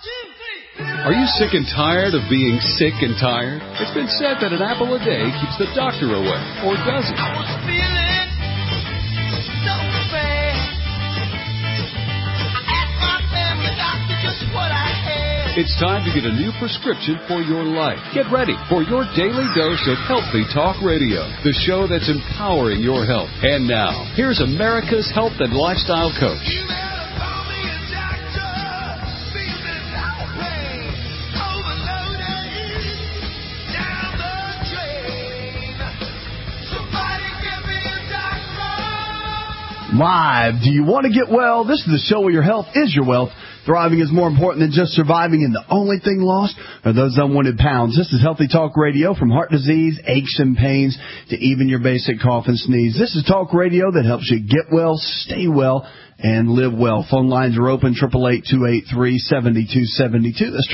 Are you sick and tired of being sick and tired? It's been said that an apple a day keeps the doctor away, or does it? I was feeling so bad. I asked my family doctor just what I had. It's time to get a new prescription for your life. Get ready for your daily dose of Healthy Talk Radio, the show that's empowering your health. And now, here's America's health and lifestyle coach. Live. Do you want to get well? This is the show where your health is your wealth. Thriving is more important than just surviving, and the only thing lost are those unwanted pounds. This is Healthy Talk Radio. From heart disease, aches and pains, to even your basic cough and sneeze. This is talk radio that helps you get well, stay well, and live well. Phone lines are open, 888-283-7272. That's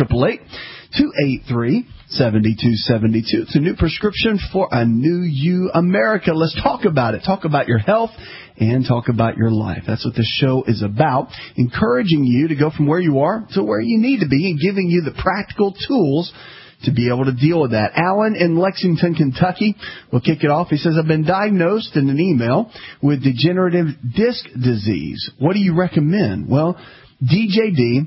888-283-7272. It's a new prescription for a new you, America. Let's talk about it. Talk about your health and talk about your life. That's what this show is about, encouraging you to go from where you are to where you need to be and giving you the practical tools to be able to deal with that. Alan in Lexington, Kentucky will kick it off. He says, I've been diagnosed in an email with degenerative disc disease. What do you recommend? Well, DJD,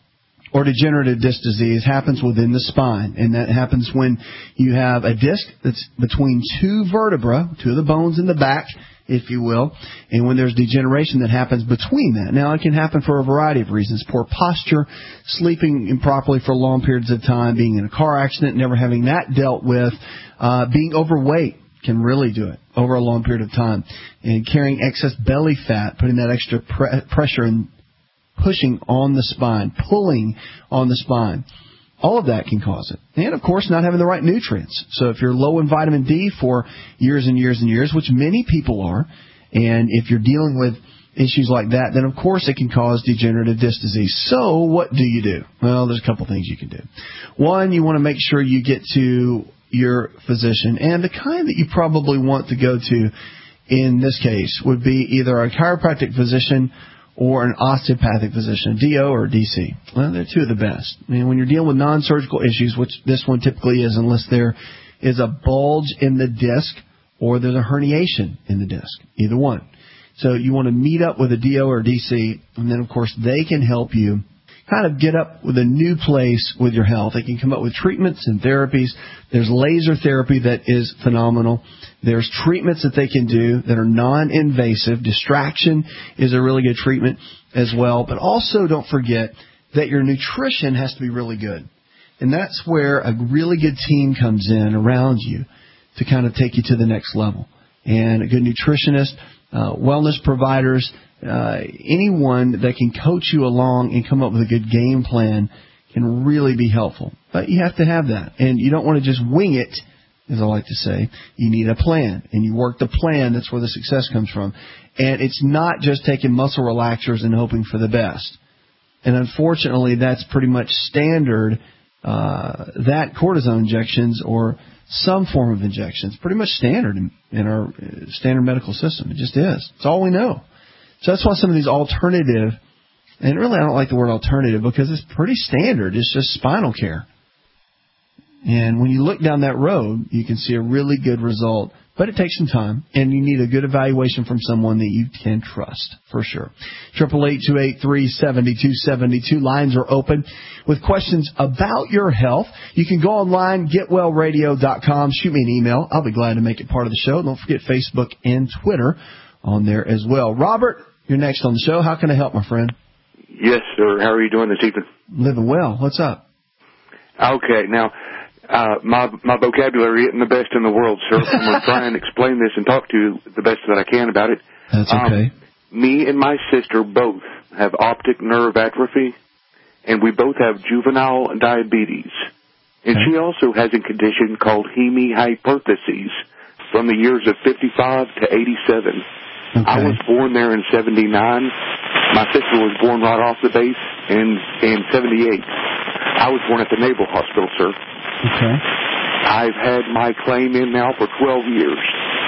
or degenerative disc disease, happens within the spine, and that happens when you have a disc that's between two vertebrae, two of the bones in the back, if you will, and when there's degeneration that happens between that. Now, it can happen for a variety of reasons. Poor posture, sleeping improperly for long periods of time, being in a car accident, never having that dealt with, being overweight can really do it over a long period of time, and carrying excess belly fat, putting that extra pressure and pushing on the spine, pulling on the spine. All of that can cause it. And, of course, not having the right nutrients. So if you're low in vitamin D for years and years and years, which many people are, and if you're dealing with issues like that, then, of course, it can cause degenerative disc disease. So what do you do? Well, there's a couple things you can do. One, you want to make sure you get to your physician, and the kind that you probably want to go to in this case would be either a chiropractic physician or an osteopathic physician, DO or DC. Well, they're two of the best. I mean, when you're dealing with non-surgical issues, which this one typically is, unless there is a bulge in the disc or there's a herniation in the disc, either one. So you want to meet up with a DO or DC, and then, of course, they can help you kind of get up with a new place with your health. They can come up with treatments and therapies. There's laser therapy that is phenomenal. There's treatments that they can do that are non-invasive. Distraction is a really good treatment as well. But also don't forget that your nutrition has to be really good. And that's where a really good team comes in around you to kind of take you to the next level. And a good nutritionist, wellness providers, anyone that can coach you along and come up with a good game plan can really be helpful. But you have to have that. And you don't want to just wing it, as I like to say. You need a plan. And you work the plan. That's where the success comes from. And it's not just taking muscle relaxers and hoping for the best. And unfortunately, that's pretty much standard, that cortisone injections or some form of injections, pretty much standard in our standard medical system. It just is. It's all we know. So that's why some of these alternative, and really I don't like the word alternative because it's pretty standard. It's just spinal care. And when you look down that road, you can see a really good result. But it takes some time, and you need a good evaluation from someone that you can trust, for sure. 888-283-7272. Lines are open with questions about your health. You can go online, getwellradio.com. Shoot me an email. I'll be glad to make it part of the show. Don't forget Facebook and Twitter on there as well. Robert, you're next on the show. How can I help, my friend? Yes, sir. How are you doing this evening? Living well. What's up? Okay. Now, my vocabulary isn't the best in the world, sir. I'm going to try and explain this and talk to you the best that I can about it. That's okay. Me and my sister both have optic nerve atrophy, and we both have juvenile diabetes. And she also has a condition called hemihyperthesis from the years of 55 to 87. Okay. I was born there in 79. My sister was born right off the base in 78. I was born at the Naval Hospital, sir. Okay. I've had my claim in now for 12 years.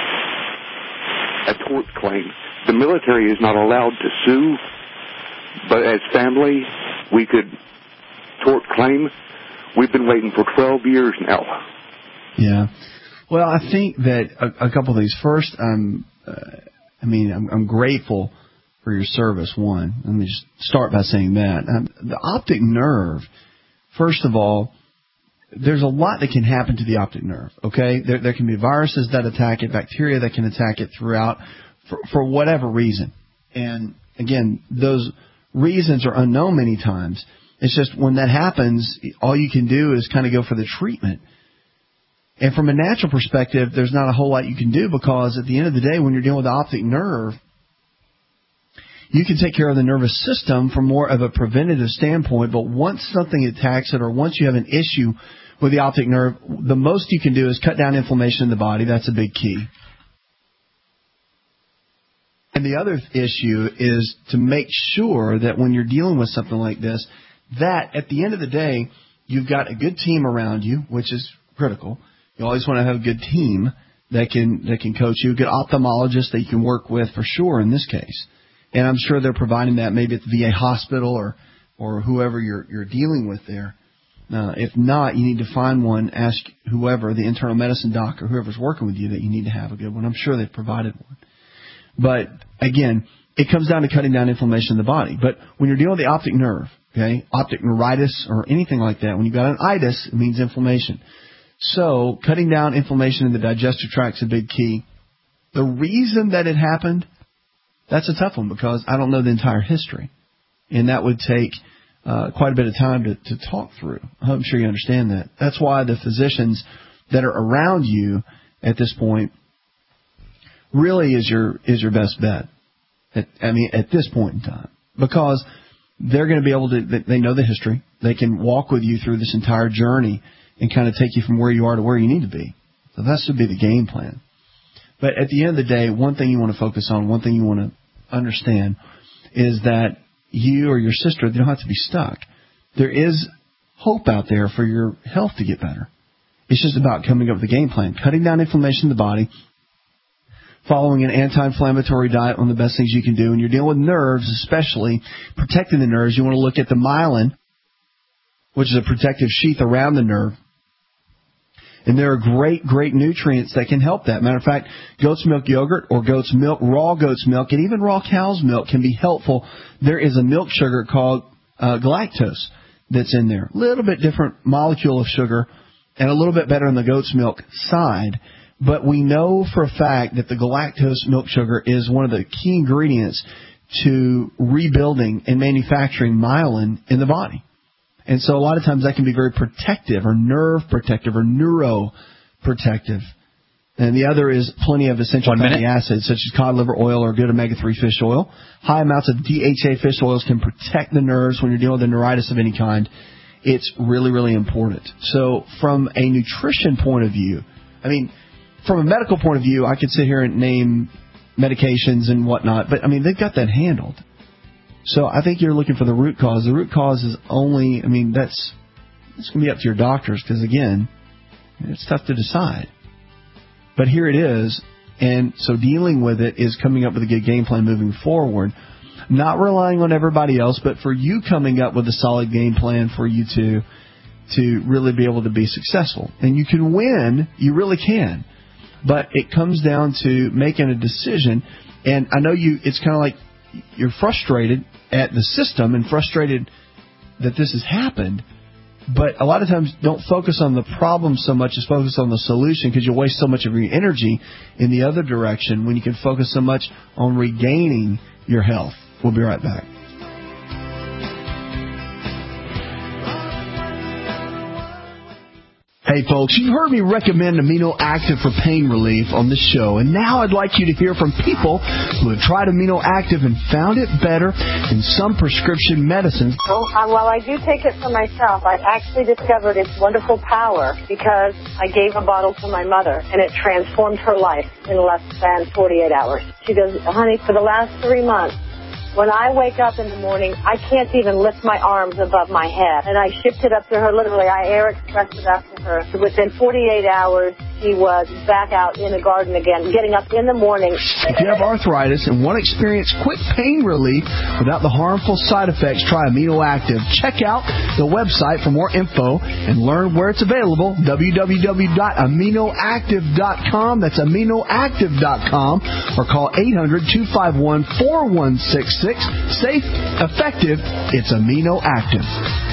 A tort claim. The military is not allowed to sue, but as family, we could tort claim. We've been waiting for 12 years now. Yeah. Well, I think that a couple of things. First, I'm grateful for your service, one. Let me just start by saying that. The optic nerve, first of all, there's a lot that can happen to the optic nerve, okay? There can be viruses that attack it, bacteria that can attack it throughout for whatever reason. And, again, those reasons are unknown many times. It's just when that happens, all you can do is kind of go for the treatment. And from a natural perspective, there's not a whole lot you can do because at the end of the day, when you're dealing with the optic nerve, you can take care of the nervous system from more of a preventative standpoint, but once something attacks it or once you have an issue with the optic nerve, the most you can do is cut down inflammation in the body. That's a big key. And the other issue is to make sure that when you're dealing with something like this, that at the end of the day, you've got a good team around you, which is critical. You always want to have a good team that can coach you, a good ophthalmologist that you can work with for sure in this case. And I'm sure they're providing that maybe at the VA hospital or whoever you're dealing with there. If not, you need to find one, ask whoever, the internal medicine doc or whoever's working with you, that you need to have a good one. I'm sure they've provided one. But, again, it comes down to cutting down inflammation in the body. But when you're dealing with the optic nerve, okay, optic neuritis or anything like that, when you've got an itis, it means inflammation. So cutting down inflammation in the digestive tract is a big key. The reason that it happened, that's a tough one because I don't know the entire history. And that would take quite a bit of time to talk through. I'm sure you understand that. That's why the physicians that are around you at this point really is your best bet. At this point in time. Because they're going to be able to, they know the history. They can walk with you through this entire journey and kind of take you from where you are to where you need to be. So that should be the game plan. But at the end of the day, one thing you want to focus on, one thing you want to understand is that you or your sister, they don't have to be stuck. There is hope out there for your health to get better. It's just about coming up with a game plan, cutting down inflammation in the body, following an anti-inflammatory diet, one of the best things you can do. And you're dealing with nerves, especially protecting the nerves. You want to look at the myelin, which is a protective sheath around the nerve. And there are great nutrients that can help that. Matter of fact, goat's milk yogurt or goat's milk, raw goat's milk, and even raw cow's milk can be helpful. There is a milk sugar called galactose that's in there. A little bit different molecule of sugar and a little bit better on the goat's milk side. But we know for a fact that the galactose milk sugar is one of the key ingredients to rebuilding and manufacturing myelin in the body. And so a lot of times that can be very protective or nerve protective or neuroprotective. And the other is plenty of essential fatty acids such as cod liver oil or good omega-3 fish oil. High amounts of DHA fish oils can protect the nerves when you're dealing with a neuritis of any kind. It's really, really important. So from a nutrition point of view, from a medical point of view, I could sit here and name medications and whatnot, but they've got that handled. So I think you're looking for the root cause. The root cause is only, it's going to be up to your doctors because, again, it's tough to decide. But here it is, and so dealing with it is coming up with a good game plan moving forward, not relying on everybody else, but for you coming up with a solid game plan for you to really be able to be successful. And you can win, you really can, but it comes down to making a decision. And I know it's kind of like you're frustrated at the system and frustrated that this has happened, but a lot of times don't focus on the problem so much as focus on the solution because you'll waste so much of your energy in the other direction when you can focus so much on regaining your health. We'll be right back. Hey folks, you heard me recommend Amino Active for pain relief on this show, and now I'd like you to hear from people who have tried Amino Active and found it better than some prescription medicines. Well, I do take it for myself. I actually discovered its wonderful power because I gave a bottle to my mother, and it transformed her life in less than 48 hours. She goes, honey, for the last 3 months, when I wake up in the morning, I can't even lift my arms above my head. And I shipped it up to her, literally. I air expressed it up to her. So within 48 hours, she was back out in the garden again, getting up in the morning. If you have arthritis and want to experience quick pain relief without the harmful side effects, try Amino Active. Check out the website for more info and learn where it's available, www.aminoactive.com. That's aminoactive.com, or call 800-251-4166. Safe, effective, it's Amino Active.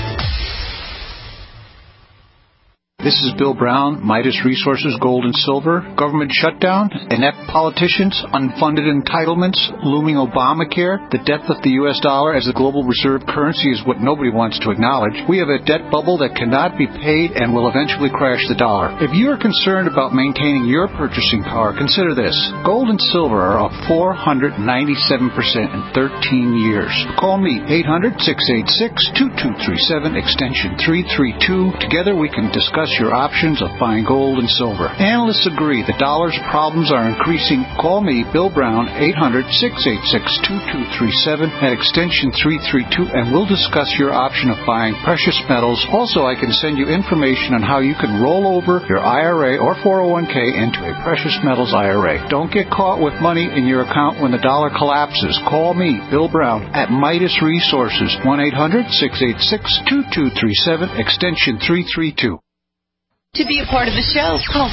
This is Bill Brown, Midas Resources, Gold and Silver. Government shutdown, inept politicians, unfunded entitlements, looming Obamacare. The depth of the U.S. dollar as a global reserve currency is what nobody wants to acknowledge. We have a debt bubble that cannot be paid and will eventually crash the dollar. If you are concerned about maintaining your purchasing power, consider this. Gold and silver are up 497% in 13 years. Call me, 800-686-2237, extension 332. Together we can discuss your options of buying gold and silver. Analysts agree the dollar's problems are increasing. Call me, Bill Brown, 800-686-2237 at extension 332, and we'll discuss your option of buying precious metals. Also, I can send you information on how you can roll over your IRA or 401k into a precious metals IRA. Don't get caught with money in your account when the dollar collapses. Call me, Bill Brown, at Midas Resources, 1-800-686-2237, extension 332. To be a part of the show, call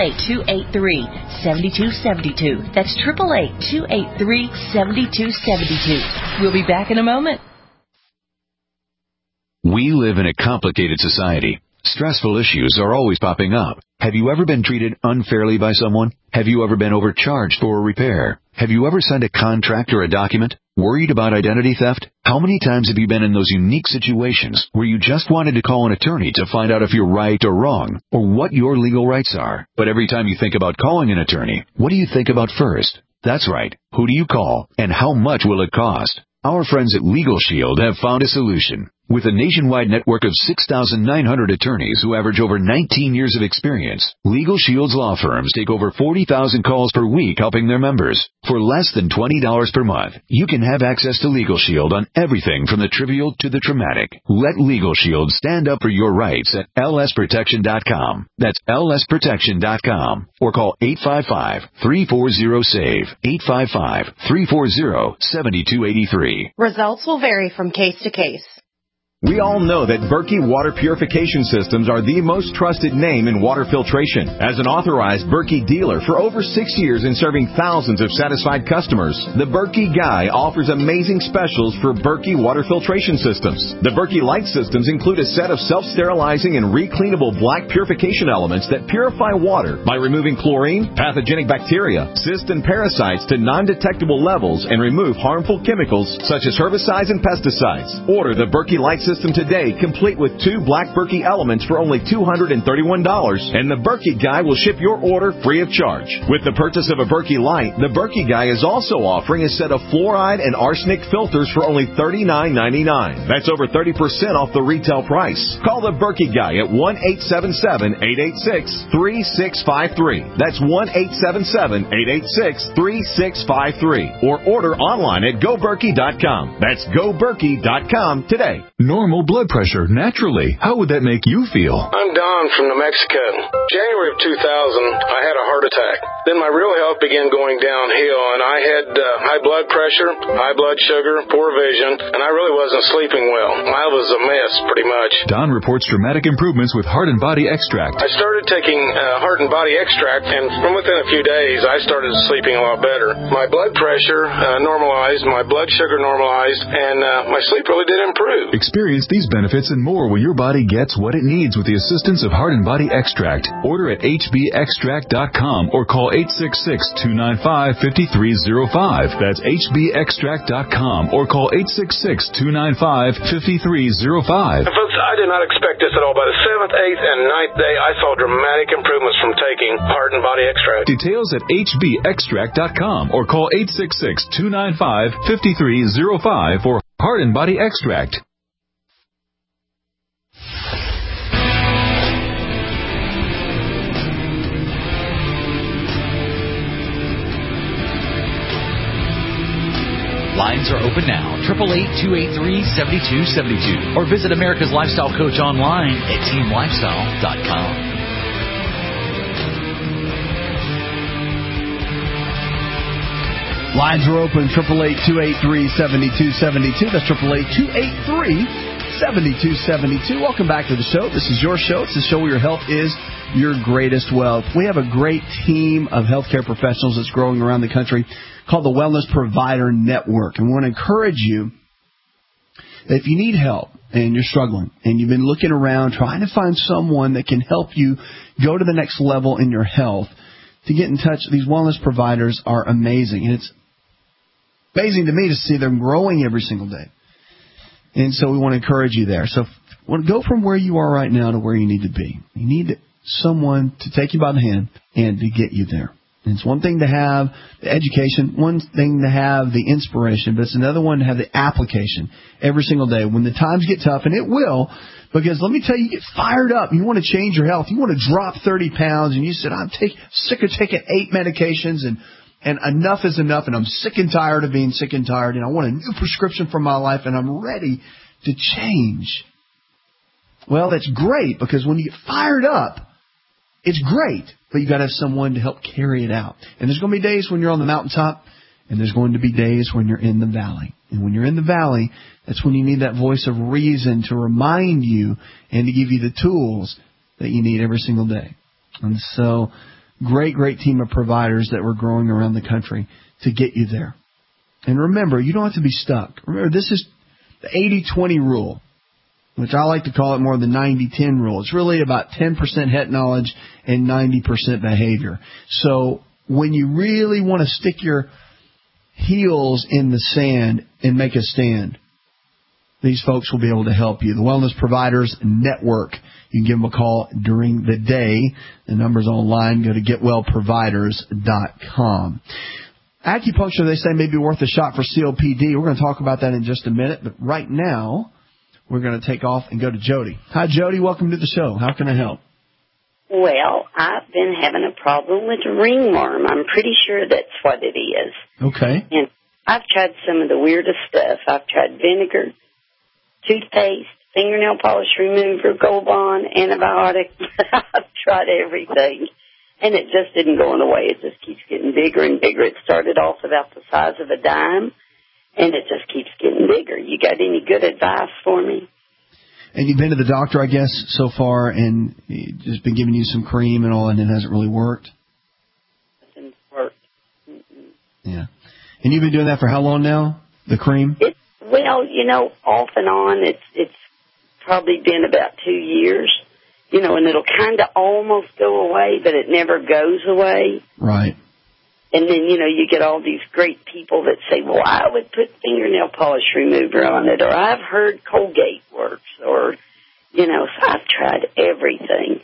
888-283-7272. That's 888-283-7272. We'll be back in a moment. We live in a complicated society. Stressful issues are always popping up. Have you ever been treated unfairly by someone? Have you ever been overcharged for a repair? Have you ever signed a contract or a document? Worried about identity theft? How many times have you been in those unique situations where you just wanted to call an attorney to find out if you're right or wrong, or what your legal rights are? But every time you think about calling an attorney, what do you think about first? That's right. Who do you call, and how much will it cost? Our friends at Legal Shield have found a solution. With a nationwide network of 6,900 attorneys who average over 19 years of experience, Legal Shield's law firms take over 40,000 calls per week helping their members. For less than $20 per month, you can have access to Legal Shield on everything from the trivial to the traumatic. Let Legal Shield stand up for your rights at lsprotection.com. That's lsprotection.com. Or call 855-340-SAVE, 855-340-7283. Results will vary from case to case. We all know that Berkey Water Purification Systems are the most trusted name in water filtration. As an authorized Berkey dealer for over 6 years and serving thousands of satisfied customers, the Berkey Guy offers amazing specials for Berkey Water Filtration Systems. The Berkey Light Systems include a set of self-sterilizing and recleanable black purification elements that purify water by removing chlorine, pathogenic bacteria, cysts, and parasites to non-detectable levels and remove harmful chemicals such as herbicides and pesticides. Order the Berkey Light System today, complete with 2 black Berkey elements for only $231, and the Berkey Guy will ship your order free of charge. With the purchase of a Berkey Light, the Berkey Guy is also offering a set of fluoride and arsenic filters for only $39.99. That's over 30% off the retail price. Call the Berkey Guy at 1-877-886-3653. That's 1-877-886-3653. Or order online at GoBerkey.com. That's GoBerkey.com today. Normal blood pressure, naturally. How would that make you feel? I'm Don from New Mexico. January of 2000, I had a heart attack. Then my real health began going downhill, and I had high blood pressure, high blood sugar, poor vision, and I really wasn't sleeping well. I was a mess, pretty much. Don reports dramatic improvements with Heart and Body Extract. I started taking Heart and Body Extract, and from within a few days, I started sleeping a lot better. My blood pressure normalized, my blood sugar normalized, and my sleep really did improve. Experience these benefits and more when your body gets what it needs with the assistance of Heart and Body Extract. Order at hbextract.com or call 866-295-5305. That's hbextract.com or call 866-295-5305. Folks, I did not expect this at all. By the 7th, 8th, and 9th day, I saw dramatic improvements from taking Heart and Body Extract. Details at hbextract.com or call 866-295-5305 for Heart and Body Extract. Lines are open now, 888-283-7272. Or visit America's Lifestyle Coach online at teamlifestyle.com. Lines are open, 888-283-7272. That's 888-283-7272. Welcome back to the show. This is your show. It's the show where your health is your greatest wealth. We have a great team of healthcare professionals that's growing around the country called the Wellness Provider Network. And we want to encourage you that if you need help and you're struggling and you've been looking around trying to find someone that can help you go to the next level in your health, to get in touch. These wellness providers are amazing. And it's amazing to me to see them growing every single day. And so we want to encourage you there. So go from where you are right now to where you need to be. You need someone to take you by the hand and to get you there. And it's one thing to have the education, one thing to have the inspiration, but it's another one to have the application every single day. When the times get tough, and it will, because let me tell you, you get fired up. You want to change your health. You want to drop 30 pounds, and you said, I'm sick of taking 8 medications, and enough is enough, and I'm sick and tired of being sick and tired, and I want a new prescription for my life, and I'm ready to change. Well, that's great, because when you get fired up, it's great, but you got to have someone to help carry it out. And there's going to be days when you're on the mountaintop, and there's going to be days when you're in the valley. And when you're in the valley, that's when you need that voice of reason to remind you and to give you the tools that you need every single day. And so, great team of providers that we're growing around the country to get you there. And remember, you don't have to be stuck. Remember, this is the 80-20 rule, which I like to call it more the 90-10 rule. It's really about 10% head knowledge and 90% behavior. So when you really want to stick your heels in the sand and make a stand, these folks will be able to help you. The Wellness Providers Network. You can give them a call during the day. The number's online. Go to getwellproviders.com. Acupuncture, they say, may be worth a shot for COPD. We're going to talk about that in just a minute. But right now, we're going to take off and go to Jody. Hi, Jody. Welcome to the show. How can I help? Well, I've been having a problem with ringworm. I'm pretty sure that's what it is. Okay. And I've tried some of the weirdest stuff. I've tried vinegar, toothpaste, fingernail polish remover, Gold Bond, antibiotic. I've tried everything, and it just isn't going away. It just keeps getting bigger and bigger. It started off about the size of a dime, and it just keeps getting bigger. You got any good advice for me? And you've been to the doctor, I guess, so far, and just been giving you some cream and all, and it hasn't really worked? It hasn't worked. Yeah. And you've been doing that for how long now, the cream? Well, off and on, it's probably been about 2 years, and it'll kind of almost go away, but it never goes away. Right. And then, you get all these great people that say, well, I would put fingernail polish remover on it, or I've heard Colgate works, or, so I've tried everything.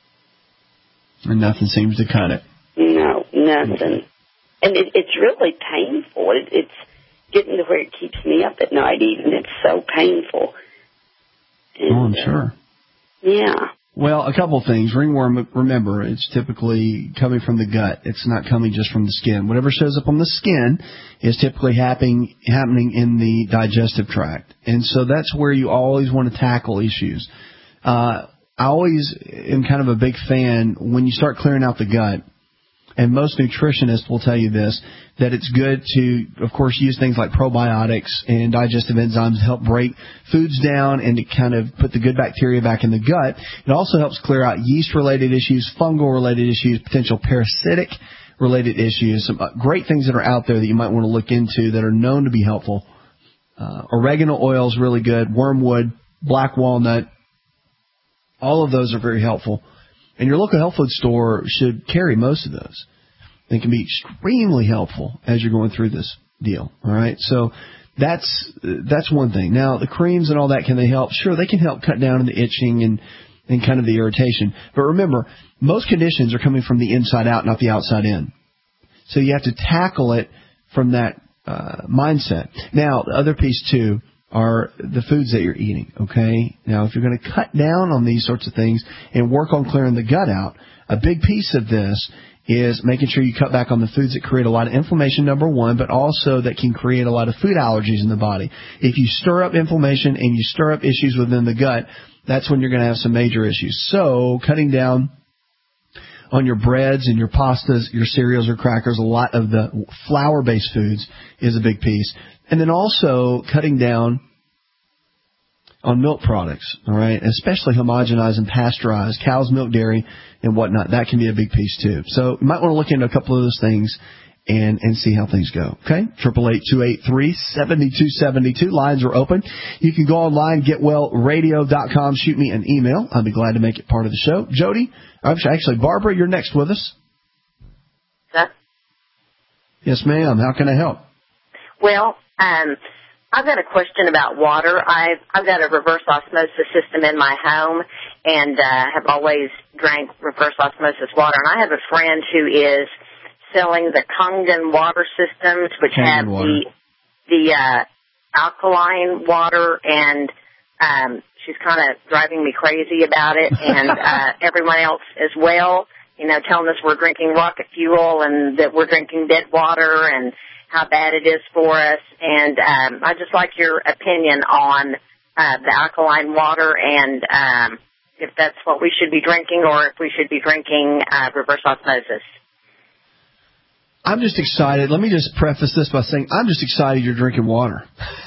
And nothing seems to cut it. No, nothing. And it's really painful. It's getting to where it keeps me up at night even. It's so painful. And, I'm sure. Yeah. Well, a couple things. Ringworm, remember, it's typically coming from the gut. It's not coming just from the skin. Whatever shows up on the skin is typically happening in the digestive tract. And so that's where you always want to tackle issues. I always am kind of a big fan when you start clearing out the gut. And most nutritionists will tell you this, that it's good to, of course, use things like probiotics and digestive enzymes to help break foods down and to kind of put the good bacteria back in the gut. It also helps clear out yeast-related issues, fungal-related issues, potential parasitic-related issues, some great things that are out there that you might want to look into that are known to be helpful. Oregano oil is really good, wormwood, black walnut, all of those are very helpful. And your local health food store should carry most of those. They can be extremely helpful as you're going through this deal. All right, so that's one thing. Now, the creams and all that, can they help? Sure, they can help cut down on the itching and kind of the irritation. But remember, most conditions are coming from the inside out, not the outside in. So you have to tackle it from that mindset. Now, the other piece, too, are the foods that you're eating, okay? Now, if you're going to cut down on these sorts of things and work on clearing the gut out, a big piece of this is making sure you cut back on the foods that create a lot of inflammation, number one, but also that can create a lot of food allergies in the body. If you stir up inflammation and you stir up issues within the gut, that's when you're going to have some major issues. So cutting down on your breads and your pastas, your cereals or crackers. A lot of the flour-based foods is a big piece. And then also cutting down on milk products, all right, especially homogenized and pasteurized, cow's milk, dairy, and whatnot. That can be a big piece, too. So you might want to look into a couple of those things and see how things go. Okay? 888-283-7272. Lines are open. You can go online, getwellradio.com. Shoot me an email. I'll be glad to make it part of the show. Jody, actually, Barbara, you're next with us. Sir? Yes, ma'am. How can I help? Well, I've got a question about water. I've got a reverse osmosis system in my home and have always drank reverse osmosis water. And I have a friend who is selling the Kangen water systems, which have the alkaline water, and she's kind of driving me crazy about it, and everyone else as well, you know, telling us we're drinking rocket fuel and that we're drinking dead water and how bad it is for us. And I'd just like your opinion on the alkaline water and if that's what we should be drinking or if we should be drinking reverse osmosis. I'm just excited. Let me just preface this by saying I'm just excited you're drinking water.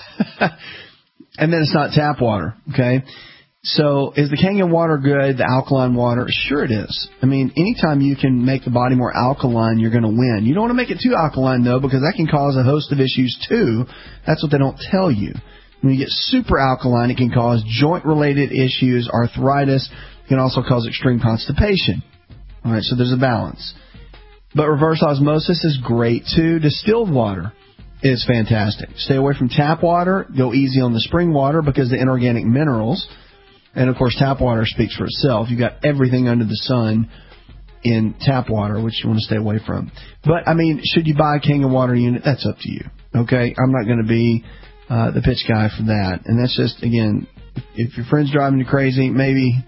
And then it's not tap water, okay? So is the Kangen water good, the alkaline water? Sure it is. I mean, anytime you can make the body more alkaline, you're going to win. You don't want to make it too alkaline, though, because that can cause a host of issues, too. That's what they don't tell you. When you get super alkaline, it can cause joint-related issues, arthritis. It can also cause extreme constipation. All right, so there's a balance. But reverse osmosis is great, too. Distilled water is fantastic. Stay away from tap water. Go easy on the spring water because the inorganic minerals. And, of course, tap water speaks for itself. You've got everything under the sun in tap water, which you want to stay away from. But, I mean, should you buy a Kangen water unit? That's up to you, okay? I'm not going to be the pitch guy for that. And that's just, again, if your friend's driving you crazy, maybe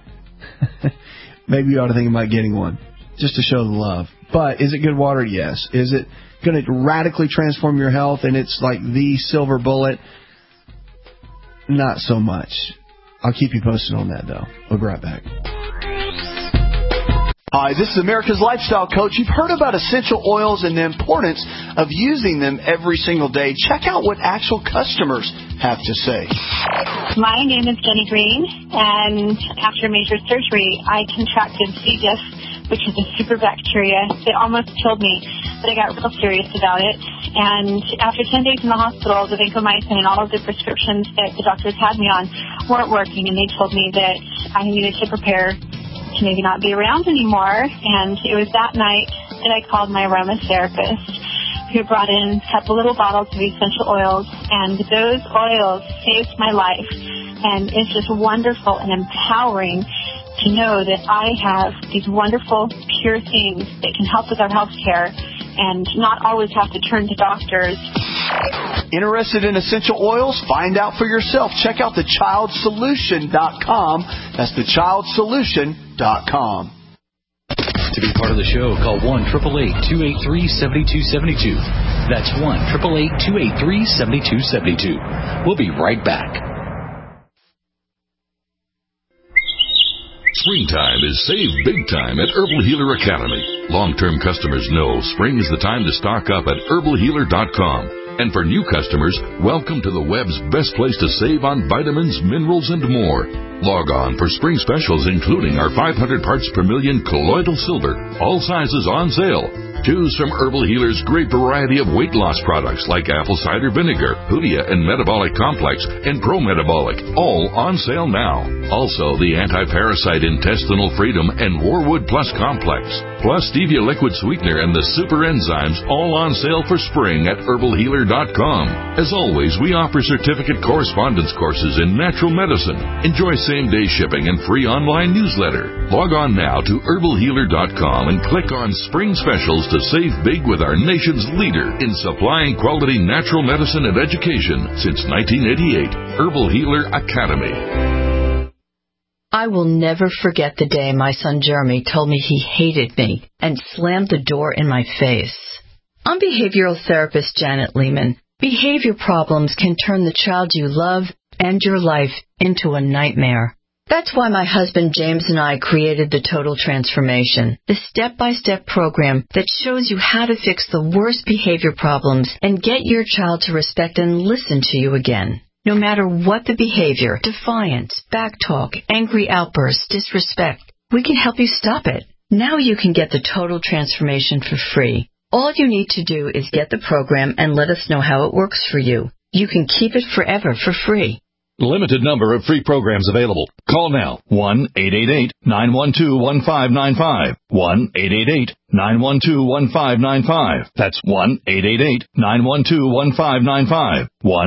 you ought to think about getting one just to show the love. But is it good water? Yes. Is it going to radically transform your health and it's like the silver bullet? Not so much. I'll keep you posted on that, though. We'll be right back. Hi, this is America's Lifestyle Coach. You've heard about essential oils and the importance of using them every single day. Check out what actual customers have to say. My name is Jenny Green, and after major surgery, I contracted C. diff, which is a super bacteria. It almost killed me, but I got real serious about it. And after 10 days in the hospital, the vancomycin and all of the prescriptions that the doctors had me on weren't working, and they told me that I needed to prepare to maybe not be around anymore. And it was that night that I called my aromatherapist, who brought in a couple little bottles of essential oils, and those oils saved my life. And it's just wonderful and empowering to know that I have these wonderful, pure things that can help with our health care and not always have to turn to doctors. Interested in essential oils? Find out for yourself. Check out thechildsolution.com. That's thechildsolution.com. To be part of the show, call 1-888-283-7272. That's 1-888-283-7272. We'll be right back. Springtime is save big time at Herbal Healer Academy. Long-term customers know spring is the time to stock up at herbalhealer.com. And for new customers, welcome to the web's best place to save on vitamins, minerals, and more. Log on for spring specials, including our 500 parts per million colloidal silver, all sizes on sale. Choose from Herbal Healer's great variety of weight loss products like apple cider vinegar, Hoodia and Metabolic Complex, and Pro-Metabolic, all on sale now. Also, the Anti-Parasite Intestinal Freedom and Warwood Plus Complex, plus Stevia Liquid Sweetener and the Super Enzymes, all on sale for spring at herbalhealer.com. As always, we offer certificate correspondence courses in natural medicine. Enjoy same-day shipping and free online newsletter. Log on now to herbalhealer.com and click on Spring Specials to save big with our nation's leader in supplying quality natural medicine and education since 1988, Herbal Healer Academy. I will never forget the day my son Jeremy told me he hated me and slammed the door in my face. I'm behavioral therapist Janet Lehman. Behavior problems can turn the child you love and your life into a nightmare. That's why my husband James and I created the Total Transformation, the step-by-step program that shows you how to fix the worst behavior problems and get your child to respect and listen to you again. No matter what the behavior, defiance, backtalk, angry outbursts, disrespect, we can help you stop it. Now you can get the Total Transformation for free. All you need to do is get the program and let us know how it works for you. You can keep it forever for free. Limited number of free programs available. Call now. 1-888-912-1595. 1-888-912-1595. That's 1-888-912-1595.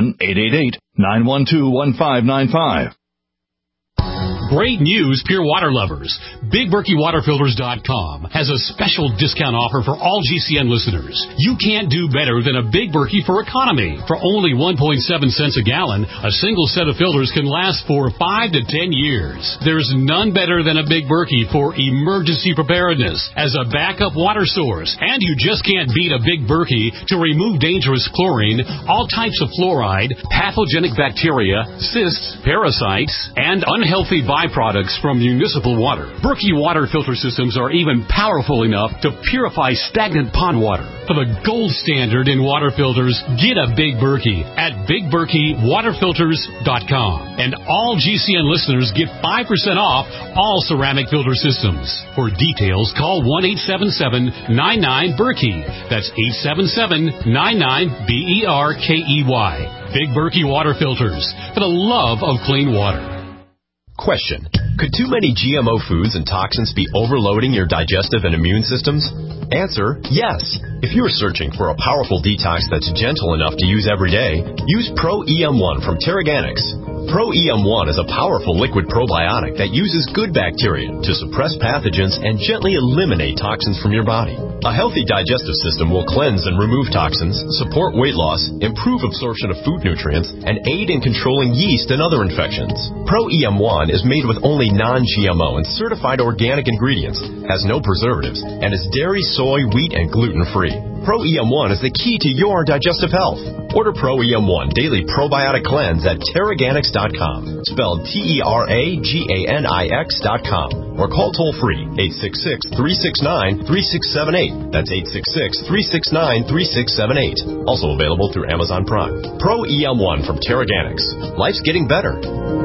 1-888-912-1595. Great news, Pure Water lovers. BigBerkeyWaterFilters.com has a special discount offer for all GCN listeners. You can't do better than a Big Berkey for economy. For only 1.7 cents a gallon, a single set of filters can last for 5 to 10 years. There's none better than a Big Berkey for emergency preparedness as a backup water source. And you just can't beat a Big Berkey to remove dangerous chlorine, all types of fluoride, pathogenic bacteria, cysts, parasites, and unhealthy byproducts from municipal water. Berkey water filter systems are even powerful enough to purify stagnant pond water. For the gold standard in water filters, get a Big Berkey at BigBerkeyWaterFilters.com. And all GCN listeners get 5% off all ceramic filter systems. For details, call 1-877-99-BERKEY. That's 877-99-BERKEY. Big Berkey Water Filters, for the love of clean water. Question. Could too many GMO foods and toxins be overloading your digestive and immune systems? Answer, yes. If you are searching for a powerful detox that's gentle enough to use every day, use Pro EM1 from Terraganics. Pro EM1 is a powerful liquid probiotic that uses good bacteria to suppress pathogens and gently eliminate toxins from your body. A healthy digestive system will cleanse and remove toxins, support weight loss, improve absorption of food nutrients, and aid in controlling yeast and other infections. Pro EM1 is made with only non-GMO and certified organic ingredients, has no preservatives, and is dairy, soy, wheat, and gluten-free. Pro EM1 is the key to your digestive health. Order Pro EM1 Daily Probiotic Cleanse at Terraganics.com, spelled TerraGanix.com, or call toll-free 866-369-3678. That's 866-369-3678. Also available through Amazon Prime. Pro EM1 from Terraganics. Life's getting better.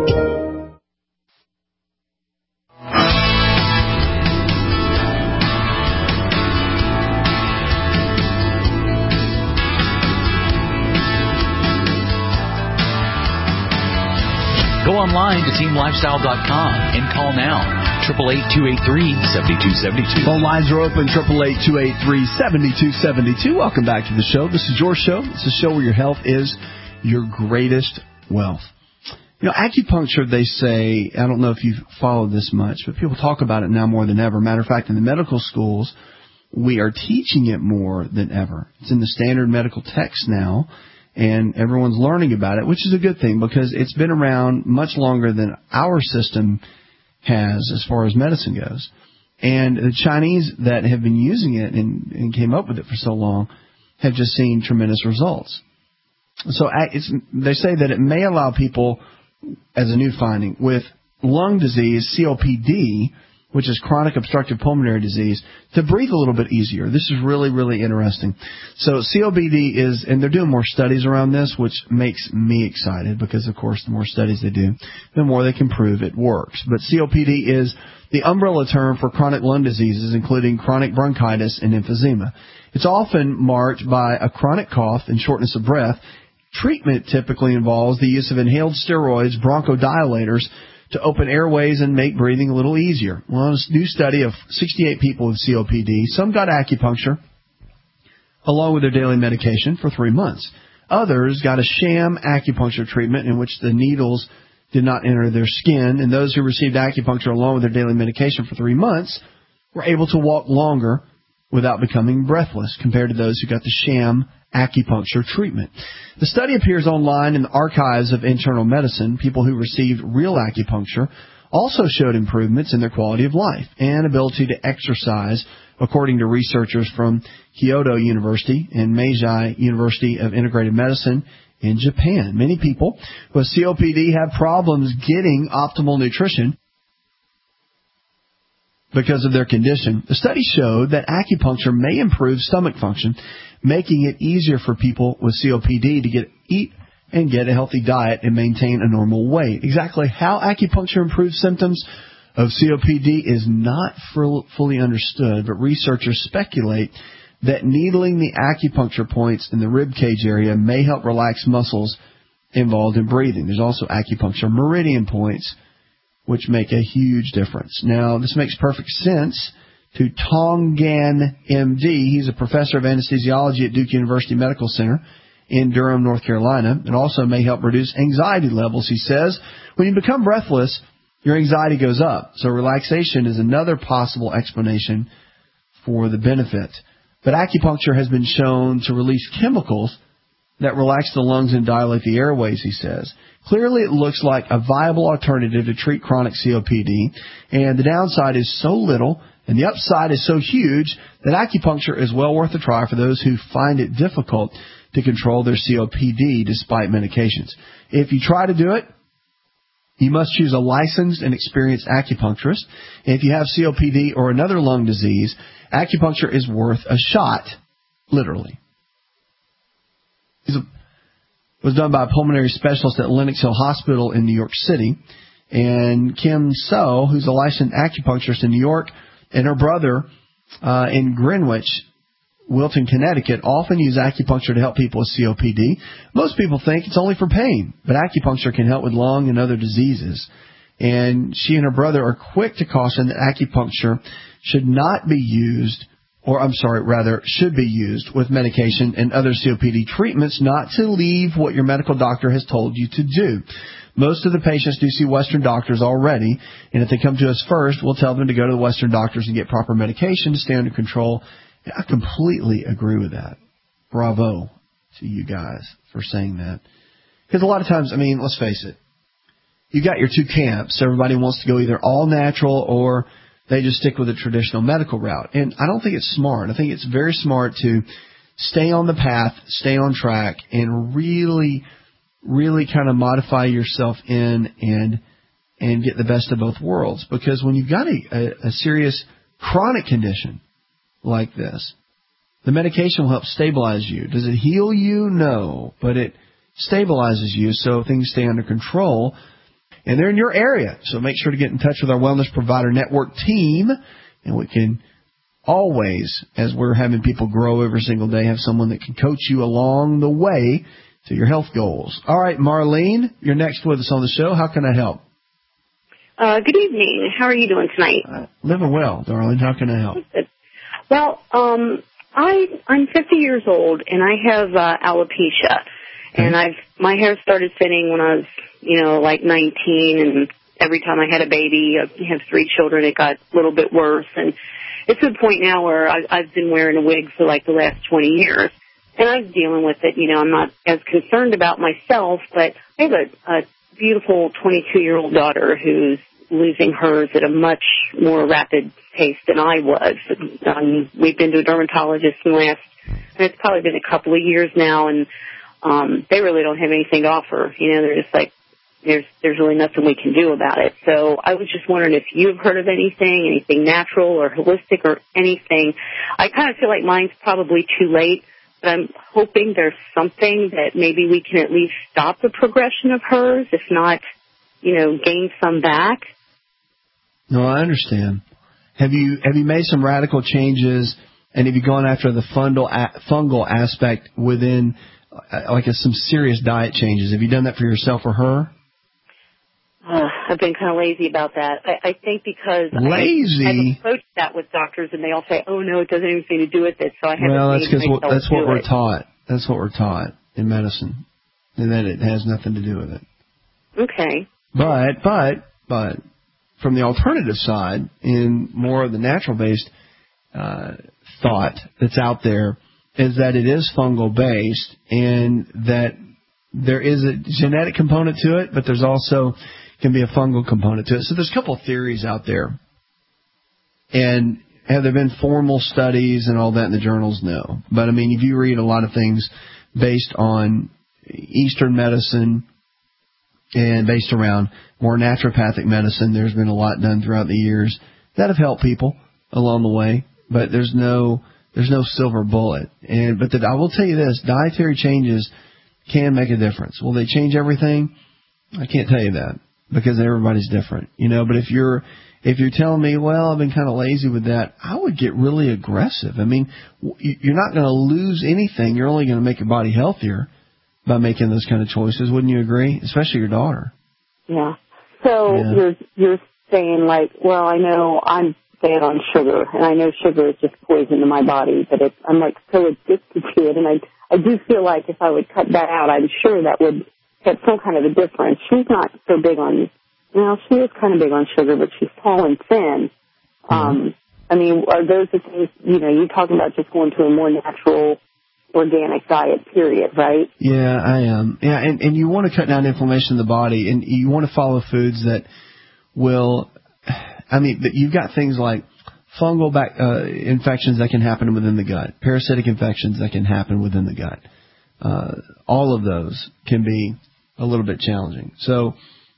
Go online to teamlifestyle.com and call now. 888-283-7272. Phone lines are open. 888-283-7272. Welcome back to the show. This is your show. It's a show where your health is your greatest wealth. You know, acupuncture, they say, I don't know if you've followed this much, but people talk about it now more than ever. Matter of fact, in the medical schools, we are teaching it more than ever. It's in the standard medical text now. And everyone's learning about it, which is a good thing because it's been around much longer than our system has as far as medicine goes. And the Chinese that have been using it and came up with it for so long have just seen tremendous results. So they say that it may allow people, as a new finding, with lung disease, COPD, which is chronic obstructive pulmonary disease, to breathe a little bit easier. This is really, really interesting. So COPD is, and they're doing more studies around this, which makes me excited because, of course, the more studies they do, the more they can prove it works. But COPD is the umbrella term for chronic lung diseases, including chronic bronchitis and emphysema. It's often marked by a chronic cough and shortness of breath. Treatment typically involves the use of inhaled steroids, bronchodilators, to open airways and make breathing a little easier. Well, a new study of 68 people with COPD, some got acupuncture along with their daily medication for 3 months. Others got a sham acupuncture treatment in which the needles did not enter their skin, and those who received acupuncture along with their daily medication for 3 months were able to walk longer without becoming breathless compared to those who got the sham acupuncture treatment. The study appears online in the Archives of Internal Medicine. People who received real acupuncture also showed improvements in their quality of life and ability to exercise, according to researchers from Kyoto University and Meiji University of Integrated Medicine in Japan. Many people with COPD have problems getting optimal nutrition because of their condition. The study showed that acupuncture may improve stomach function, making it easier for people with COPD to eat and get a healthy diet and maintain a normal weight. Exactly how acupuncture improves symptoms of COPD is not fully understood, but researchers speculate that needling the acupuncture points in the rib cage area may help relax muscles involved in breathing. There's also acupuncture meridian points, which make a huge difference. Now, this makes perfect sense to Tong Gan, MD. He's a professor of anesthesiology at Duke University Medical Center in Durham, North Carolina. It also may help reduce anxiety levels, he says. When you become breathless, your anxiety goes up. So relaxation is another possible explanation for the benefit. But acupuncture has been shown to release chemicals that relax the lungs and dilate the airways, he says. Clearly, it looks like a viable alternative to treat chronic COPD, and the downside is so little and the upside is so huge that acupuncture is well worth a try for those who find it difficult to control their COPD despite medications. If you try to do it, you must choose a licensed and experienced acupuncturist. If you have COPD or another lung disease, acupuncture is worth a shot, literally. It was done by a pulmonary specialist at Lenox Hill Hospital in New York City. And Kim So, who's a licensed acupuncturist in New York, and her brother in Greenwich, Wilton, Connecticut, often use acupuncture to help people with COPD. Most people think it's only for pain, but acupuncture can help with lung and other diseases. And she and her brother are quick to caution that acupuncture should be used with medication and other COPD treatments, not to leave what your medical doctor has told you to do. Most of the patients do see Western doctors already, and if they come to us first, we'll tell them to go to the Western doctors and get proper medication to stay under control. And I completely agree with that. Bravo to you guys for saying that. Because a lot of times, let's face it, you got your two camps. Everybody wants to go either all natural or they just stick with the traditional medical route. And I don't think it's smart. I think it's very smart to stay on the path, stay on track, and really kind of modify yourself in and get the best of both worlds. Because when you've got a serious chronic condition like this, the medication will help stabilize you. Does it heal you? No. But it stabilizes you so things stay under control. And they're in your area. So make sure to get in touch with our Wellness Provider Network team. And we can always, as we're having people grow every single day, have someone that can coach you along the way to your health goals. All right, Marlene, you're next with us on the show. How can I help? Good evening. How are you doing tonight? Living well, darling. How can I help? Good. Well, I'm 50 years old, and I have alopecia. And my hair started thinning when I was, like 19, and every time I had a baby, I have 3 children, it got a little bit worse. And it's to the point now where I've been wearing a wig for like the last 20 years. And I'm dealing with it. I'm not as concerned about myself, but I have a beautiful 22-year-old daughter who's losing hers at a much more rapid pace than I was. We've been to a dermatologist and it's probably been a couple of years now, and they really don't have anything to offer. They're just like, there's really nothing we can do about it. So I was just wondering if you've heard of anything natural or holistic or anything. I kind of feel like mine's probably too late, but I'm hoping there's something that maybe we can at least stop the progression of hers, if not, gain some back. No, I understand. Have you made some radical changes, and have you gone after the fungal aspect within, some serious diet changes? Have you done that for yourself or her? I've been kind of lazy about that. I think because I've approached that with doctors, and they all say, "Oh no, it doesn't have anything to do with it." So I haven't. Well, that's what we're taught. That's what we're taught in medicine, and that it has nothing to do with it. Okay. But from the alternative side, in more of the natural-based thought that's out there, is that it is fungal-based, and that there is a genetic component to it, but there's also can be a fungal component to it. So there's a couple of theories out there. And have there been formal studies and all that in the journals? No. But, if you read a lot of things based on Eastern medicine and based around more naturopathic medicine, there's been a lot done throughout the years that have helped people along the way, but there's no silver bullet. But I will tell you this, dietary changes can make a difference. Will they change everything? I can't tell you that because everybody's different, but if you're telling me, well, I've been kind of lazy with that, I would get really aggressive. I mean, you're not going to lose anything. You're only going to make your body healthier by making those kind of choices. Wouldn't you agree? Especially your daughter. Yeah. So you're saying like, well, I know I'm bad on sugar, and I know sugar is just poison to my body, but I'm like so addicted to it, and I do feel like if I would cut that out, I'm sure that would have some kind of a difference. She's not so big on, she is kind of big on sugar, but she's tall and thin. I mean, are those the things, you're talking about just going to a more natural, organic diet, period, right? Yeah, I am. Yeah, and you want to cut down inflammation in the body, and you want to follow foods that will, you've got things like fungal infections that can happen within the gut, parasitic infections that can happen within the gut. All of those can be a little bit challenging. So,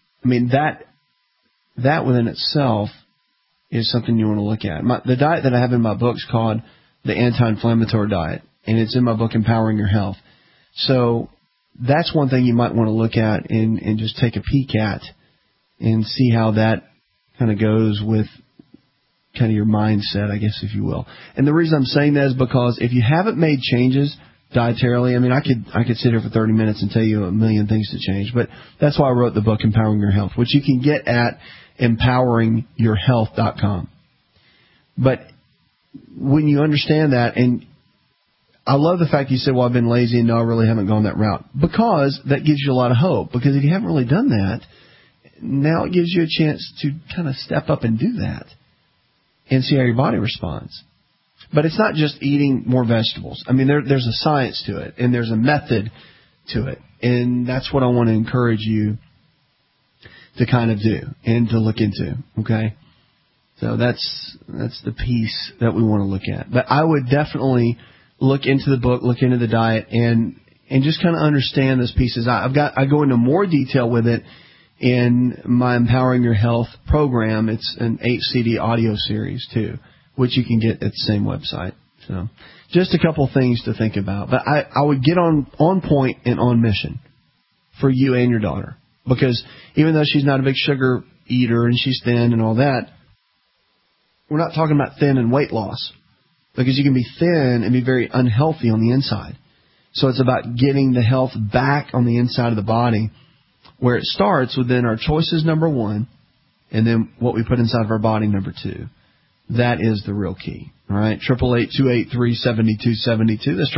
that within itself is something you want to look at. The diet that I have in my book is called the anti-inflammatory diet, and it's in my book, Empowering Your Health. So that's one thing you might want to look at and just take a peek at and see how that kind of goes with kind of your mindset, I guess, if you will. And the reason I'm saying that is because if you haven't made changes dietarily, I could sit here for 30 minutes and tell you a million things to change, but that's why I wrote the book, Empowering Your Health, which you can get at empoweringyourhealth.com. But when you understand that, and I love the fact you said, well, I've been lazy and no, I really haven't gone that route, because that gives you a lot of hope. Because if you haven't really done that, now it gives you a chance to kind of step up and do that and see how your body responds. But it's not just eating more vegetables. There's a science to it, and there's a method to it. And that's what I want to encourage you to kind of do and to look into, okay? So that's the piece that we want to look at. But I would definitely look into the book, look into the diet, and just kind of understand those pieces. I go into more detail with it in my Empowering Your Health program. It's an 8-CD audio series, too, which you can get at the same website. So just a couple things to think about. But I would get on point and on mission for you and your daughter. Because even though she's not a big sugar eater and she's thin and all that, we're not talking about thin and weight loss. Because you can be thin and be very unhealthy on the inside. So it's about getting the health back on the inside of the body, where it starts within our choices, number one, and then what we put inside of our body, number two. That is the real key. All right, 888-283-7272. That's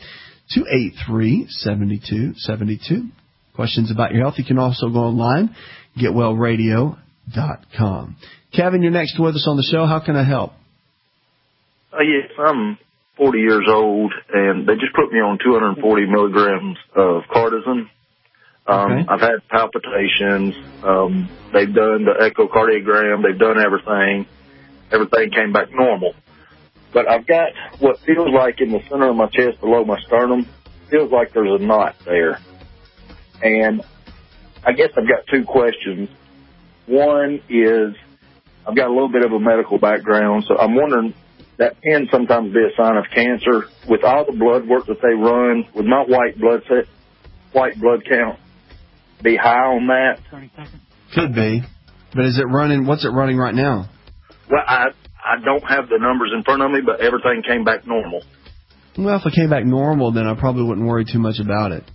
888-283-7272. Questions about your health, you can also go online, getwellradio.com. Kevin, you're next with us on the show. How can I help? Yes, I'm 40 years old, and they just put me on 240 milligrams of Cardizem. Okay. I've had palpitations. They've done the echocardiogram. They've done everything. Everything came back normal. But I've got what feels like in the center of my chest below my sternum, feels like there's a knot there. And I guess I've got two questions. One is, I've got a little bit of a medical background, so I'm wondering, that can sometimes be a sign of cancer. With all the blood work that they run, would my white blood count be high on that? Could be. But is it running? What's it running right now? Well, I don't have the numbers in front of me, but everything came back normal. Well, if it came back normal, then I probably wouldn't worry too much about it.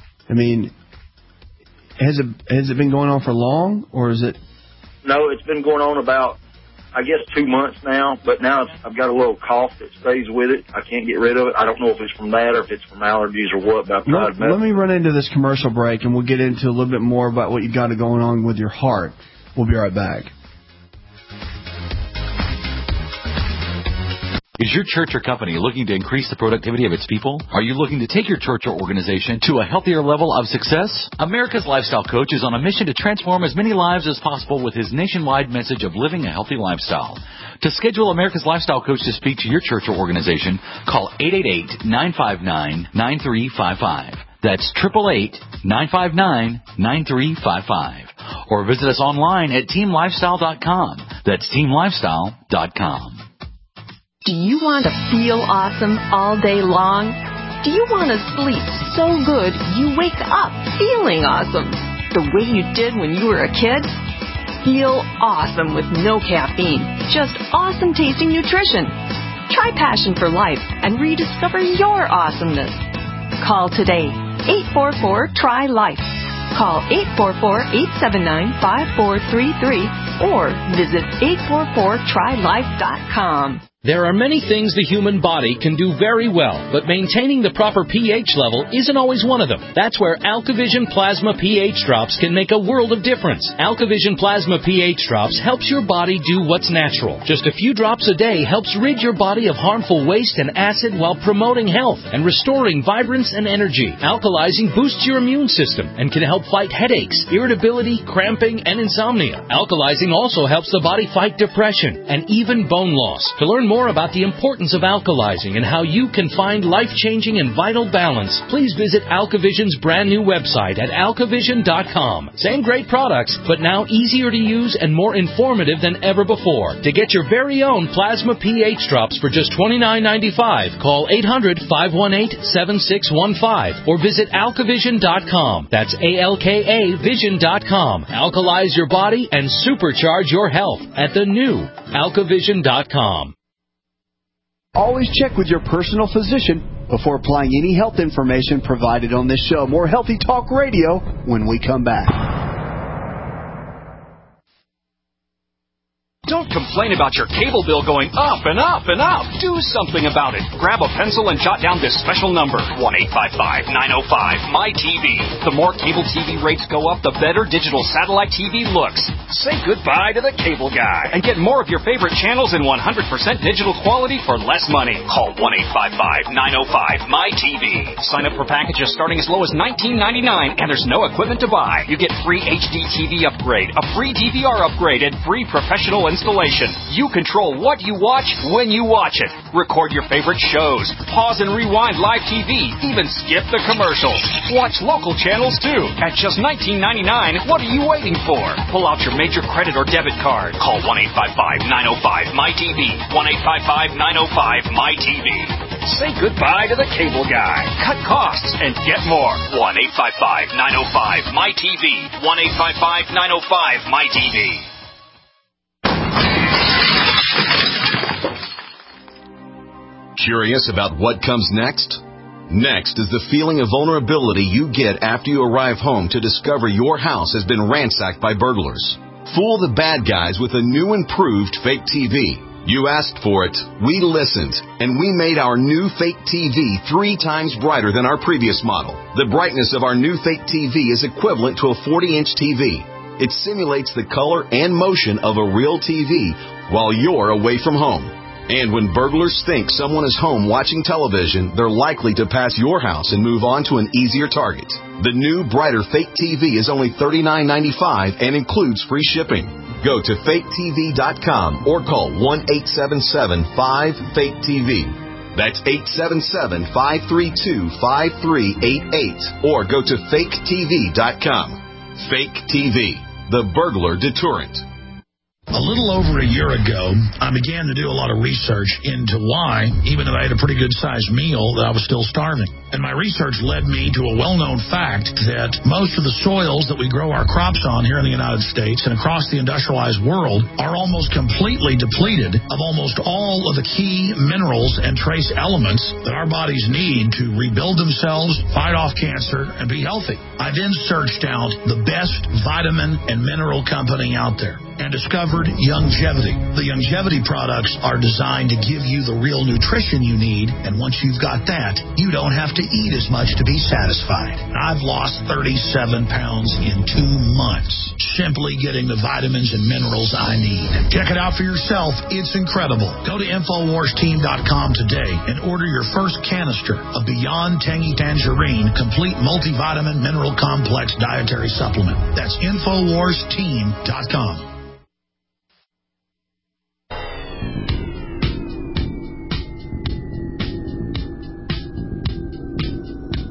Has it been going on for long, or is it? No, it's been going on about, I guess, 2 months now, but now I've got a little cough that stays with it. I can't get rid of it. I don't know if it's from that or if it's from allergies or what, but I've tried Let me run into this commercial break, and we'll get into a little bit more about what you've got going on with your heart. We'll be right back. Is your church or company looking to increase the productivity of its people? Are you looking to take your church or organization to a healthier level of success? America's Lifestyle Coach is on a mission to transform as many lives as possible with his nationwide message of living a healthy lifestyle. To schedule America's Lifestyle Coach to speak to your church or organization, call 888-959-9355. That's 888-959-9355. Or visit us online at teamlifestyle.com. That's teamlifestyle.com. Do you want to feel awesome all day long? Do you want to sleep so good you wake up feeling awesome, the way you did when you were a kid? Feel awesome with no caffeine, just awesome tasting nutrition. Try Passion for Life and rediscover your awesomeness. Call today, 844-TRY-LIFE. Call 844-879-5433 or visit 844trylife.com. There are many things the human body can do very well, but maintaining the proper pH level isn't always one of them. That's where AlkaVision Plasma pH Drops can make a world of difference. AlkaVision Plasma pH Drops helps your body do what's natural. Just a few drops a day helps rid your body of harmful waste and acid while promoting health and restoring vibrance and energy. Alkalizing boosts your immune system and can help fight headaches, irritability, cramping, and insomnia. Alkalizing also helps the body fight depression and even bone loss. To learn more about the importance of alkalizing and how you can find life-changing and vital balance, please visit AlkaVision's brand new website at alkavision.com. Same great products, but now easier to use and more informative than ever before. To get your very own Plasma pH Drops for just $29.95, call 800-518-7615 or visit alkavision.com. That's ALKA Vision.com. Alkalize your body and supercharge your health at the new alkavision.com. Always check with your personal physician before applying any health information provided on this show. More Healthy Talk Radio when we come back. Don't complain about your cable bill going up and up and up. Do something about it. Grab a pencil and jot down this special number, 1-855-905-MY-TV. The more cable TV rates go up, the better digital satellite TV looks. Say goodbye to the cable guy and get more of your favorite channels in 100% digital quality for less money. Call 1-855-905-MY-TV. Sign up for packages starting as low as $19.99, and there's no equipment to buy. You get free HD TV upgrade, a free DVR upgrade, and free professional installation. You control what you watch when you watch it. Record your favorite shows. Pause and rewind live TV. Even skip the commercials. Watch local channels too. At just $19.99, what are you waiting for? Pull out your major credit or debit card. Call 1-855-905-MY-TV. 1-855-905-MY-TV. Say goodbye to the cable guy. Cut costs and get more. 1-855-905-MY-TV. 1-855-905-MY-TV. Curious about what comes next? Next is the feeling of vulnerability you get after you arrive home to discover your house has been ransacked by burglars. Fool the bad guys with a new improved fake TV. You asked for it, we listened, and we made our new fake TV 3 times brighter than our previous model. The brightness of our new fake TV is equivalent to a 40-inch TV. It simulates the color and motion of a real TV while you're away from home. And when burglars think someone is home watching television, they're likely to pass your house and move on to an easier target. The new, brighter fake TV is only $39.95 and includes free shipping. Go to faketv.com or call 1-877-5-FAKE-TV. That's 877-532-5388 or go to faketv.com. Fake TV, the burglar deterrent. A little over a year ago, I began to do a lot of research into why, even though I had a pretty good-sized meal, that I was still starving. And my research led me to a well-known fact that most of the soils that we grow our crops on here in the United States and across the industrialized world are almost completely depleted of almost all of the key minerals and trace elements that our bodies need to rebuild themselves, fight off cancer, and be healthy. I then searched out the best vitamin and mineral company out there and discovered Youngevity. The Youngevity products are designed to give you the real nutrition you need, and once you've got that, you don't have to eat as much to be satisfied. I've lost 37 pounds in 2 months, simply getting the vitamins and minerals I need. Check it out for yourself. It's incredible. Go to InfoWarsTeam.com today and order your first canister of Beyond Tangy Tangerine Complete Multivitamin Mineral Complex Dietary Supplement. That's InfoWarsTeam.com.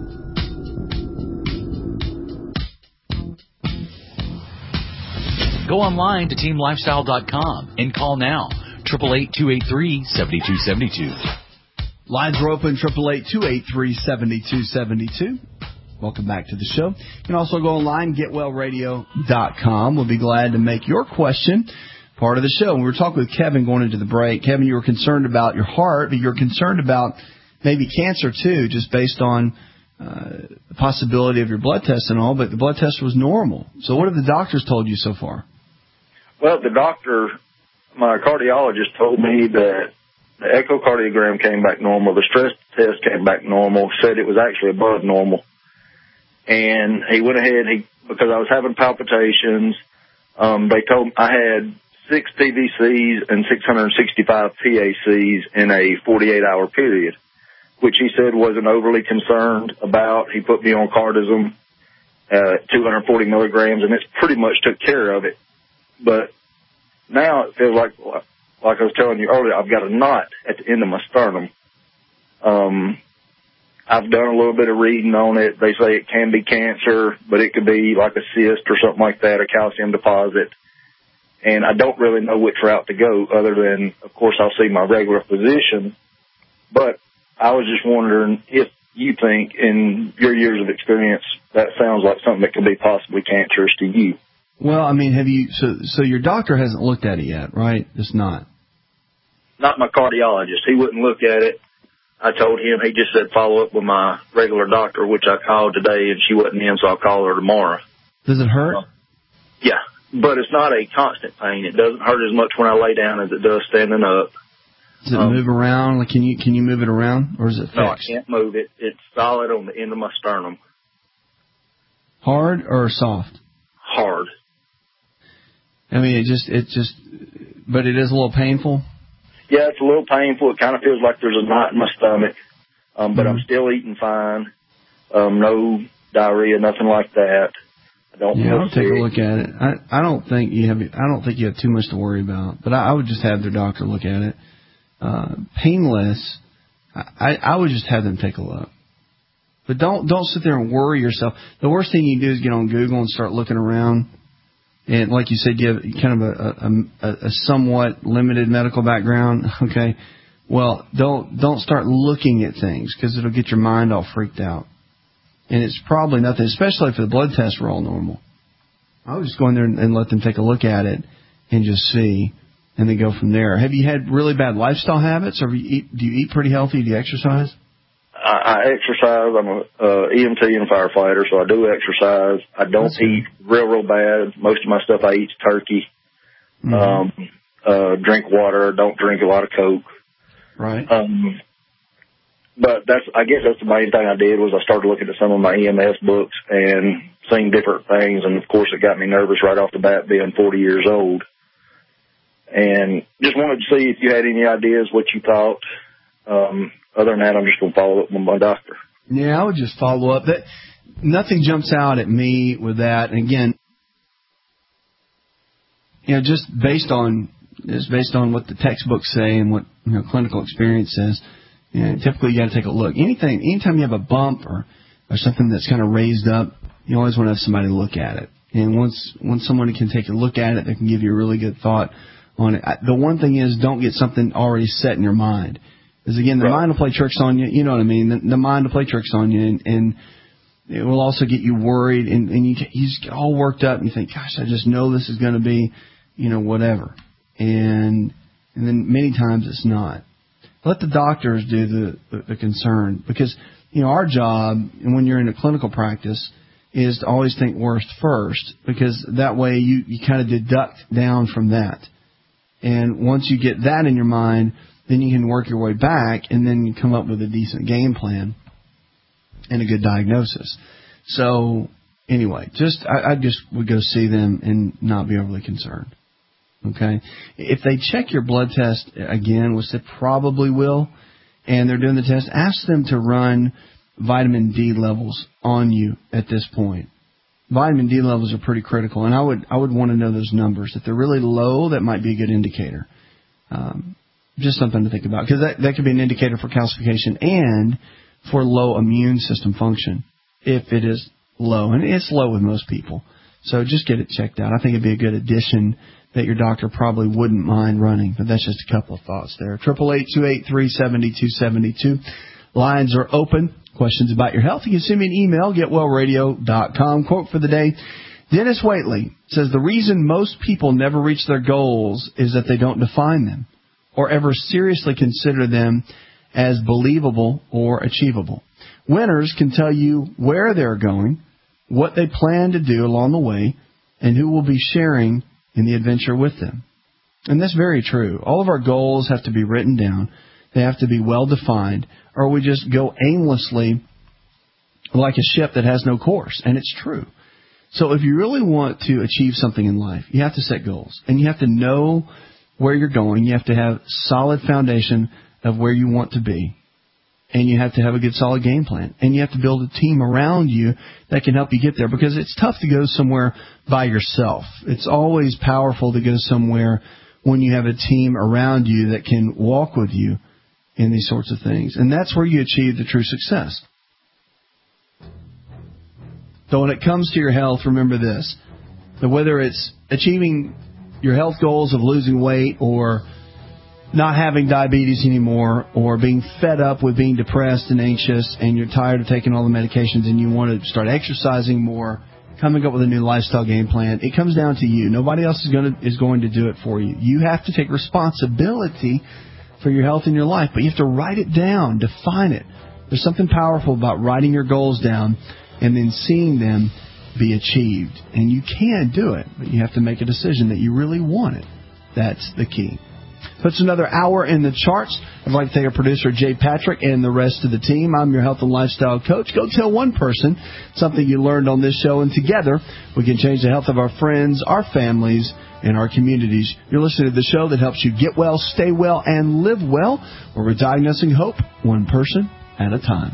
Go Go online to teamlifestyle.com and call now. 888-283-7272. Lines are open, 888-283-7272. Welcome back to the show. You can also go online, getwellradio.com. We'll be glad to make your question part of the show. We were talking with Kevin going into the break. Kevin, you were concerned about your heart, but you're concerned about maybe cancer too, just based on the possibility of your blood test and all, but the blood test was normal. So what have the doctors told you so far? Well, the doctor, my cardiologist, told me that the echocardiogram came back normal, the stress test came back normal, said it was actually above normal. And he went ahead, because I was having palpitations, they told me I had 6 TVCs and 665 PACs in a 48-hour period, which he said wasn't overly concerned about. He put me on cardizem, 240 milligrams, and it's pretty much took care of it. But now it feels like I was telling you earlier, I've got a knot at the end of my sternum. I've done a little bit of reading on it. They say it can be cancer, but it could be like a cyst or something like that, a calcium deposit. And I don't really know which route to go other than, of course, I'll see my regular physician. But I was just wondering if you think, in your years of experience, that sounds like something that could be possibly cancerous to you. Well, I mean, have you? So your doctor hasn't looked at it yet, right? It's not. Not my cardiologist. He wouldn't look at it. I told him. He just said follow up with my regular doctor, which I called today, and she wasn't in, so I'll call her tomorrow. Does it hurt? Yeah, but it's not a constant pain. It doesn't hurt as much when I lay down as it does standing up. Does it move around? Like, can you move it around, or is it fixed? No, I can't move it. It's solid on the end of my sternum. Hard or soft? Hard. I mean, but it is a little painful. Yeah, it's a little painful. It kind of feels like there's a knot in my stomach, but I'm still eating fine. No diarrhea, nothing like that. I don't. Yeah, I'll take a look at it. I don't think you have too much to worry about, but I would just have their doctor look at it. Painless. I would just have them take a look. But don't sit there and worry yourself. The worst thing you can do is get on Google and start looking around. And like you said, you have kind of a somewhat limited medical background. Okay. Well, don't start looking at things because it'll get your mind all freaked out. And it's probably nothing, especially if the blood tests were all normal. I would just go in there and let them take a look at it and just see, and then go from there. Have you had really bad lifestyle habits, or do you eat pretty healthy? Do you exercise? I exercise. I'm a EMT and firefighter, so I do exercise. I don't eat real bad. Most of my stuff I eat is turkey. Mm-hmm. Drink water. Don't drink a lot of Coke. Right. But I guess that's the main thing I did was I started looking at some of my EMS books and seeing different things, and of course it got me nervous right off the bat, being 40 years old. And just wanted to see if you had any ideas what you thought. Other than that, I'm just going to follow up with my doctor. Yeah, I would just follow up. Nothing jumps out at me with that. And again, just based on what the textbooks say and what clinical experience says. Typically you got to take a look. Anytime you have a bump or something that's kind of raised up, you always want to have somebody look at it. And once someone can take a look at it, they can give you a really good thought on it. The one thing is, don't get something already set in your mind. Because again, the mind will play tricks on you. You know what I mean? The mind will play tricks on you, and it will also get you worried, and you just get all worked up, and you think, gosh, I just know this is going to be, whatever. And then many times it's not. Let the doctors do the concern, because our job, and when you're in a clinical practice, is to always think worst first, because that way you kind of deduct down from that. And once you get that in your mind, then you can work your way back, and then you come up with a decent game plan and a good diagnosis. So anyway, I just would go see them and not be overly concerned. Okay? If they check your blood test again, which they probably will, and they're doing the test, ask them to run vitamin D levels on you at this point. Vitamin D levels are pretty critical, and I would want to know those numbers. If they're really low, that might be a good indicator. Just something to think about, because that could be an indicator for calcification and for low immune system function if it is low. And it's low with most people. So just get it checked out. I think it'd be a good addition that your doctor probably wouldn't mind running. But that's just a couple of thoughts there. 888-283-7272. Lines are open. Questions about your health, you can send me an email, getwellradio.com. Quote for the day, Dennis Waitley says, the reason most people never reach their goals is that they don't define them or ever seriously consider them as believable or achievable. Winners can tell you where they're going, what they plan to do along the way, and who will be sharing in the adventure with them. And that's very true. All of our goals have to be written down. They have to be well defined, or we just go aimlessly like a ship that has no course. And it's true. So if you really want to achieve something in life, you have to set goals. And you have to know where you're going. You have to have solid foundation of where you want to be. And you have to have a good solid game plan. And you have to build a team around you that can help you get there, because it's tough to go somewhere by yourself. It's always powerful to go somewhere when you have a team around you that can walk with you in these sorts of things. And that's where you achieve the true success. So when it comes to your health, remember this, that whether it's achieving your health goals of losing weight or not having diabetes anymore, or being fed up with being depressed and anxious and you're tired of taking all the medications and you want to start exercising more, coming up with a new lifestyle game plan, it comes down to you. Nobody else is going to do it for you. You have to take responsibility for your health in your life, but you have to write it down, define it. There's something powerful about writing your goals down and then seeing them be achieved. And you can do it, but you have to make a decision that you really want it. That's the key. Puts another hour in the charts. I'd like to thank our producer, Jay Patrick, and the rest of the team. I'm your health and lifestyle coach. Go tell one person something you learned on this show, and together we can change the health of our friends, our families, and our communities. You're listening to the show that helps you get well, stay well, and live well, where we're diagnosing hope one person at a time.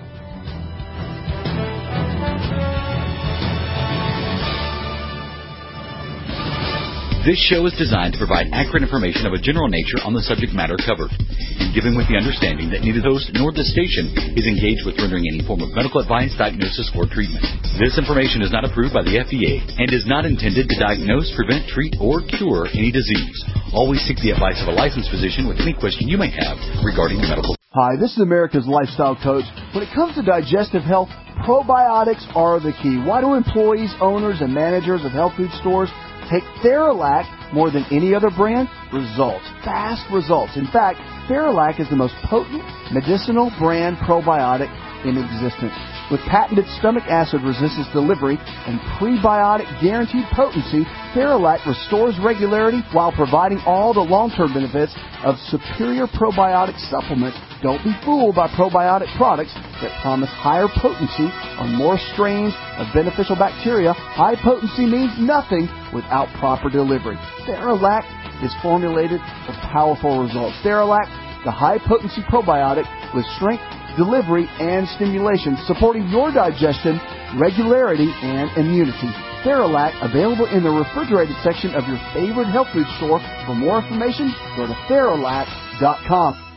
This show is designed to provide accurate information of a general nature on the subject matter covered, and given with the understanding that neither the host nor the station is engaged with rendering any form of medical advice, diagnosis, or treatment. This information is not approved by the FDA and is not intended to diagnose, prevent, treat, or cure any disease. Always seek the advice of a licensed physician with any question you may have regarding medical. Hi, this is America's Lifestyle Coach. When it comes to digestive health, probiotics are the key. Why do employees, owners, and managers of health food stores take Theralac more than any other brand? Results. Fast results. In fact, Theralac is the most potent medicinal brand probiotic in existence. With patented stomach acid resistance delivery and prebiotic guaranteed potency, Theralac restores regularity while providing all the long-term benefits of superior probiotic supplements. Don't be fooled by probiotic products that promise higher potency on more strains of beneficial bacteria. High potency means nothing without proper delivery. Theralac is formulated for powerful results. Theralac, the high-potency probiotic with strength, delivery, and stimulation, supporting your digestion, regularity, and immunity. Theralac, available in the refrigerated section of your favorite health food store. For more information, go to Theralac.com.